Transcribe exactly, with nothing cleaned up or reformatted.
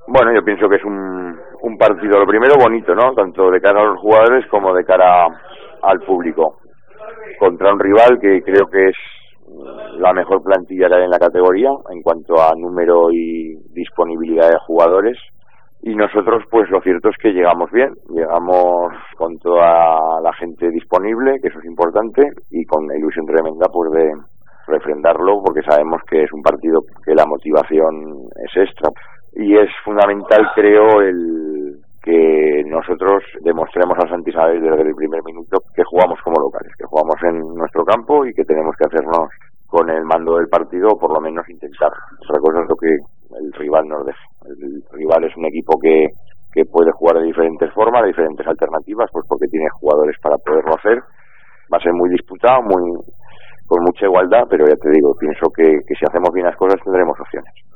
Bueno, yo pienso que es un, un partido, lo primero, bonito, ¿no? Tanto de cara a los jugadores como de cara al público. Contra un rival que creo que es la mejor plantilla que hay en la categoría en cuanto a número y disponibilidad de jugadores. Y nosotros, pues lo cierto es que llegamos bien, llegamos con toda la gente disponible, que eso es importante, y con la ilusión tremenda pues de refrendarlo, porque sabemos que es un partido que la motivación es extra. Y es fundamental, creo, el que nosotros demostremos a Santi Sabés desde el primer minuto que jugamos como locales, que jugamos en nuestro campo y que tenemos que hacernos con el mando del partido, o por lo menos intentar. Otra cosa es lo que el rival nos deje. El rival es un equipo que, que puede jugar de diferentes formas, de diferentes alternativas, pues porque tiene jugadores para poderlo hacer. Va a ser muy disputado, muy con mucha igualdad, pero ya te digo, pienso que, que si hacemos bien las cosas tendremos opciones.